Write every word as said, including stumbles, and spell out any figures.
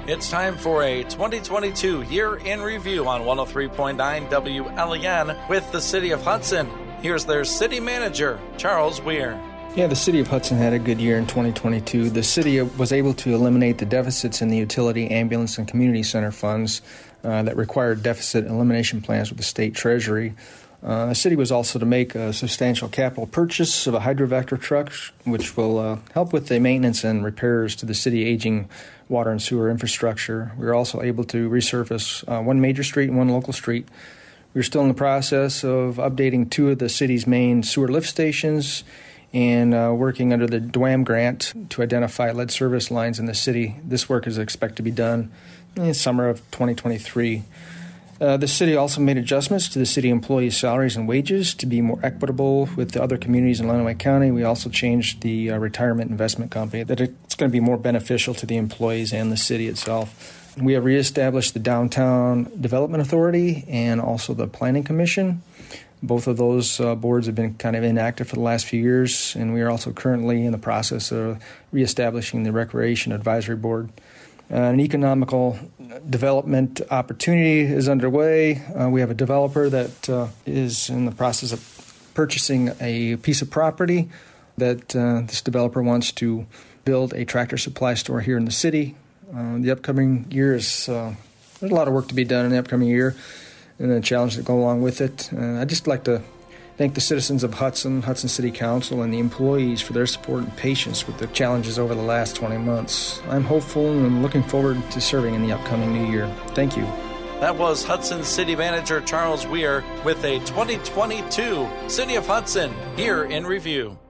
It's time for a twenty twenty-two Year in Review on one oh three point nine W L E N with the City of Hudson. Here's their City Manager, Charles Weir. Yeah, the City of Hudson had a good year in twenty twenty-two. The city was able to eliminate the deficits in the utility, ambulance, and community center funds uh, that required deficit elimination plans with the state treasury. Uh, the city was also to make a substantial capital purchase of a hydrovector truck, which will uh, help with the maintenance and repairs to the city aging water and sewer infrastructure. We were also able to resurface uh, one major street and one local street. We're still in the process of updating two of the city's main sewer lift stations and uh, working under the D W A M grant to identify lead service lines in the city. This work is expected to be done in the summer of twenty twenty-three. Uh, the city also made adjustments to the city employees' salaries and wages to be more equitable with the other communities in Lenawee County. We also changed the uh, retirement investment company that it's going to be more beneficial to the employees and the city itself. We have reestablished the Downtown Development Authority and also the Planning Commission. Both of those uh, boards have been kind of inactive for the last few years, and we are also currently in the process of reestablishing the Recreation Advisory Board. Uh, an economical development opportunity is underway. Uh, we have a developer that uh, is in the process of purchasing a piece of property that uh, this developer wants to build a Tractor Supply store here in the city. Uh, the upcoming year is, uh, there's a lot of work to be done in the upcoming year and the challenges that go along with it. Uh, I'd just like to thank the citizens of Hudson, Hudson City Council, and the employees for their support and patience with the challenges over the last twenty months. I'm hopeful and I'm looking forward to serving in the upcoming new year. Thank you. That was Hudson City Manager Charles Weir with a twenty twenty-two City of Hudson Year in Review.